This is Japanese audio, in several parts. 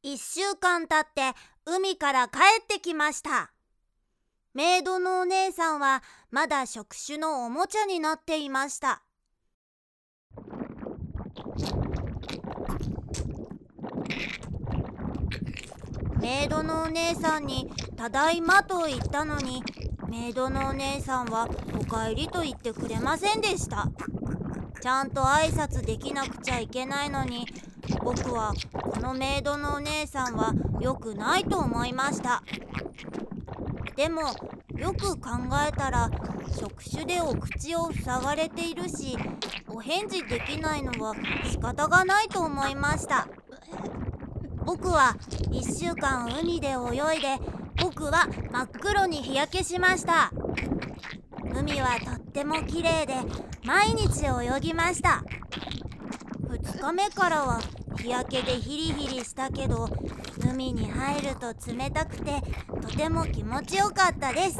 1週間経って海から帰ってきました。メイドのお姉さんはまだ触手のおもちゃになっていました。メイドのお姉さんにただいまと言ったのに、メイドのお姉さんはおかえりと言ってくれませんでした。ちゃんと挨拶できなくちゃいけないのに、僕はこのメイドのお姉さんは良くないと思いました。でもよく考えたら触手でお口を塞がれているし、お返事できないのは仕方がないと思いました。僕は1週間海で泳いで、僕は真っ黒に日焼けしました。海はとっても綺麗で毎日泳ぎました。2日目からは日焼けでヒリヒリしたけど、海に入ると冷たくてとても気持ちよかったです。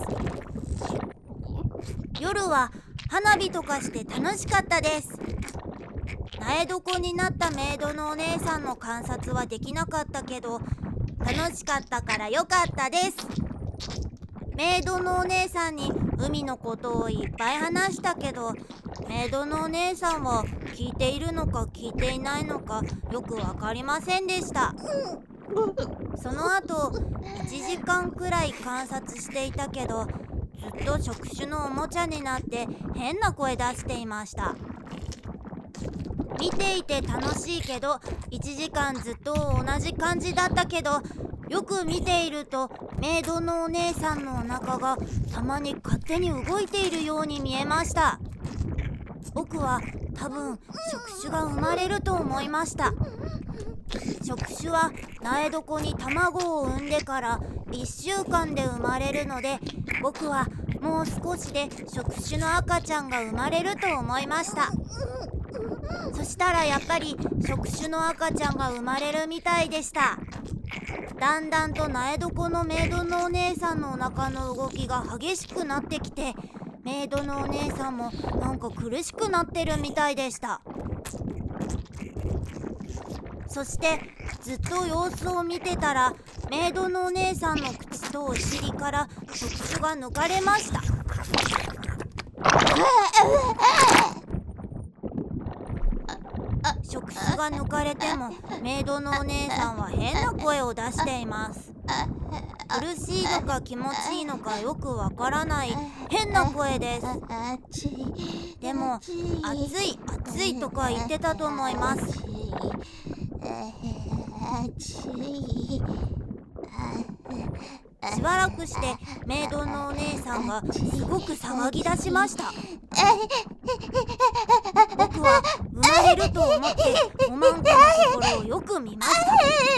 夜は花火とかして楽しかったです。苗床になったメイドのお姉さんの観察はできなかったけど、楽しかったからよかったです。メイドのお姉さんに海のことをいっぱい話したけど、メイドのお姉さんは聞いているのか聞いていないのかよくわかりませんでした。その後1時間くらい観察していたけど、ずっと触手のおもちゃになって変な声出していました。見ていて楽しいけど、1時間ずっと同じ感じだったけど、よく見ているとメイドのお姉さんのお腹がたまに勝手に動いているように見えました。僕は多分触手が生まれると思いました。触手は苗床に卵を産んでから1週間で生まれるので、僕はもう少しで触手の赤ちゃんが生まれると思いました。そしたらやっぱり触手の赤ちゃんが生まれるみたいでした。だんだんと苗床のメイドのお姉さんのお腹の動きが激しくなってきて、メイドのお姉さんもなんか苦しくなってるみたいでした。そしてずっと様子を見てたら、メイドのお姉さんの口とお尻から触手が抜かれました。触手が抜かれてもメイドのお姉さんは変な声を出しています。苦しいのか気持ちいいのかよくわからない変な声です。でも暑い暑いとか言ってたと思います。しばらくしてメイドのお姉さんがすごく騒ぎ出しました。僕は生まれると思っておまんこのところをよく見ました。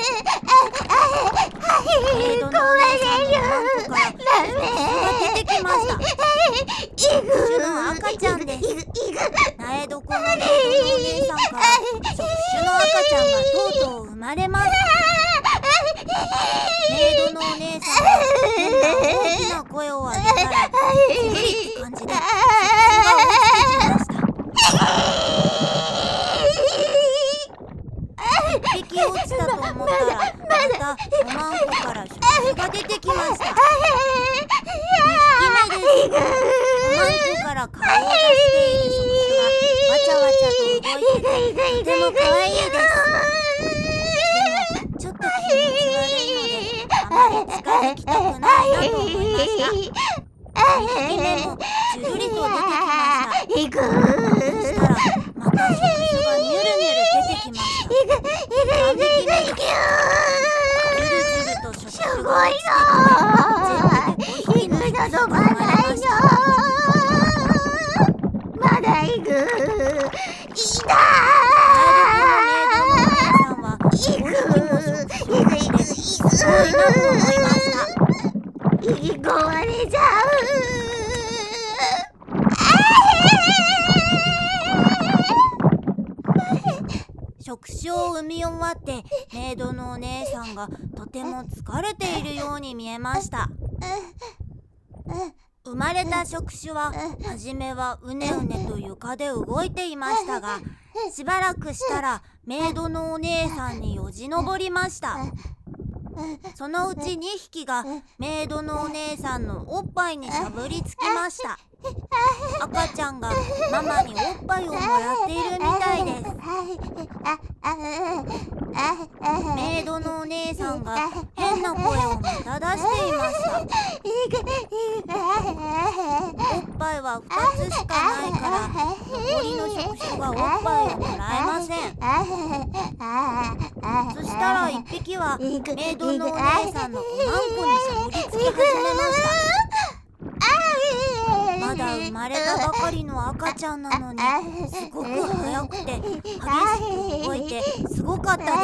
メイドのお姉さんのおまんこから触手が出てきました。触手の赤ちゃんです。苗床のメイドのお姉さんから触手の赤ちゃんがとうとう生まれます。メイドのお姉さんが変な大きな声を上げたら、くるりって感じで触手が落ちてきました。1匹落ちたと思ったら、またおまんこから触手が出てきました。2匹目です。おまんこから顔を出している触手がわちゃわちゃと動いてて、とても可愛いです。でもちょっと気持ち悪いので、あまり近づきたくないなと思いました。2匹目もジュルリと出てきました。そしたらまた触手がニュルニュル出てきました。3匹目です。ジュルジュルと触手が落ちてきて、全部で5匹の触手が生まれました。 まだ行く。いいなすごいなと思いました。 引き込まれちゃう。 触手を産み終わってメイドのお姉さんがとても疲れているように見えました。生まれた触手は初めはうねうねと床で動いていましたが、しばらくしたらメイドのお姉さんによじ登りました。 そのうち2匹がメイドのお姉さんのおっぱいにしゃぶりつきました。赤ちゃんがママにおっぱいをもらっているみたいです。メイドのお姉さんが変な声をまた出していました。おっぱいは2つしかないから残りの触手がおっぱいをもらえません。そしたら1匹はメイドのお姉さんのおまんこにしゃぶりつき始めました。まだ生まれたばかりの赤ちゃんなのにすごく速くて激しく動いてすごかったです。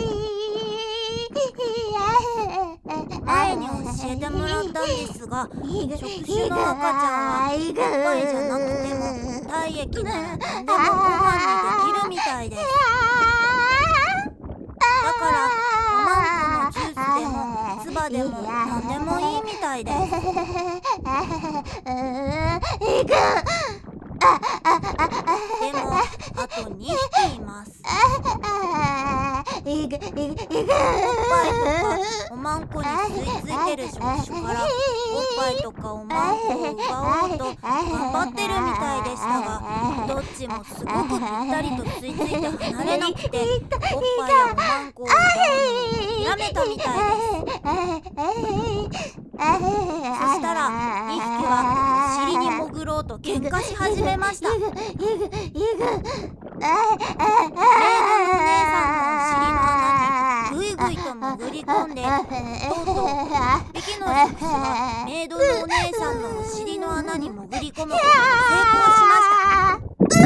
前に教えてもらったんですが、触手の赤ちゃんはおっぱいじゃなくても体液なら何でもご飯にできるみたいです。だからおまんこのジュースでも唾でも何でもいいみたいです。でもあと2匹います。おっぱいとかおまんこに吸い付いてる触手からおっぱいとかおまんこを奪おうと頑張ってるみたいでしたが、どっちもすごくぴったりと吸い付いて離れなくて、おっぱいやおまんこを奪うのを諦めたみたいです。そしたら2匹はお尻に潜ろうと喧嘩し始めました。メイドのお姉さんのお尻の穴にぐいぐいと潜り込んで、とうとう1匹の触手がメイドのお姉さんのお尻の穴に潜り込むことに成功しました。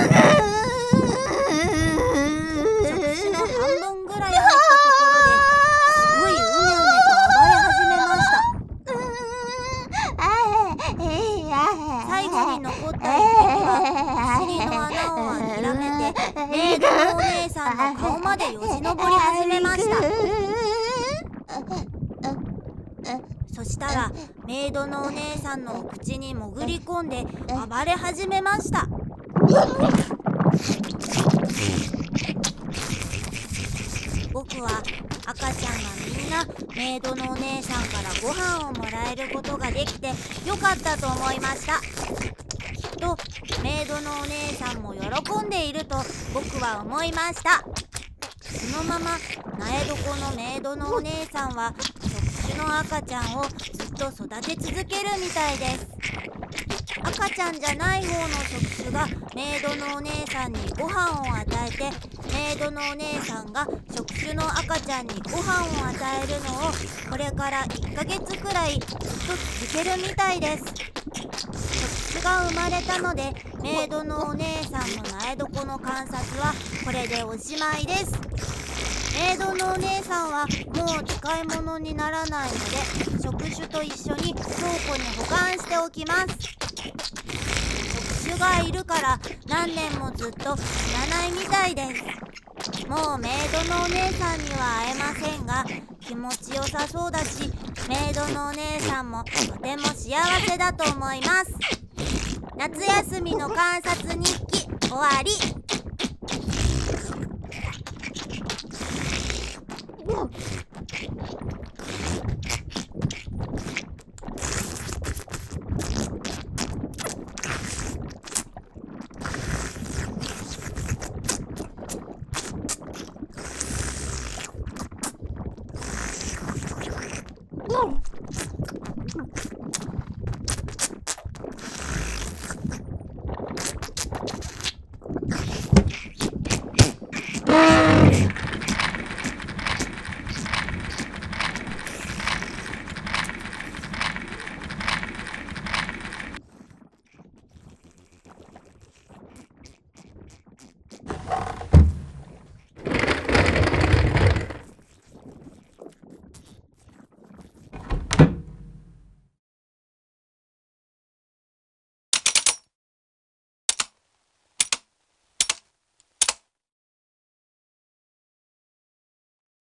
触手の半分ぐらい入ったところですごいうねうねと暴れ始めました。最後に残った1匹はお尻の穴を諦めてメイドのお姉さんの顔までよじ登り始めました。そしたらメイドのお姉さんのお口に潜り込んで暴れ始めました。僕は赤ちゃんがみんなメイドのお姉さんからご飯をもらえることができてよかったと思いました。きっとメイドのお姉さんも喜んでいると僕は思いました。そのまま苗床のメイドのお姉さんは触手の赤ちゃんをずっと育て続けるみたいです。赤ちゃんじゃない方の触手がメイドのお姉さんにご飯を与えて、メイドのお姉さんが触手の赤ちゃんにご飯を与えるのをこれから1ヶ月くらいずっと続けるみたいです。触手が生まれたのでメイドのお姉さんの苗床の観察はこれでおしまいです。メイドのお姉さんはもう使い物にならないので触手と一緒に倉庫に保管しておきます。触手がいるから何年もずっと死なないみたいです。もうメイドのお姉さんには会えませんが気持ちよさそうだし、メイドのお姉さんもとても幸せだと思います。夏休みの観察日記終わり。